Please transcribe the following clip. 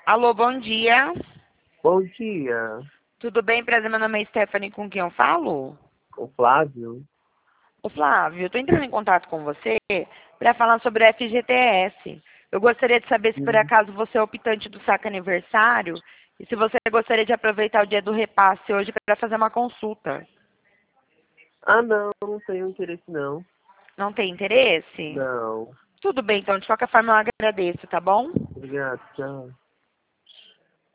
Alô, bom dia. Bom dia, Tudo bem? Prazer, meu nome é Stephanie, com quem eu falo? o Flávio. Ô Flávio, eu tô entrando em contato com você para falar sobre o FGTS. Eu gostaria de saber se por Hum. acaso você é optante do saque aniversário e se você gostaria de aproveitar o dia do repasse hoje para fazer uma consulta. Ah, não, não tenho interesse não. Não tem interesse? Não, Tudo bem, então, de qualquer forma eu agradeço, tá bom? obrigado, tchau.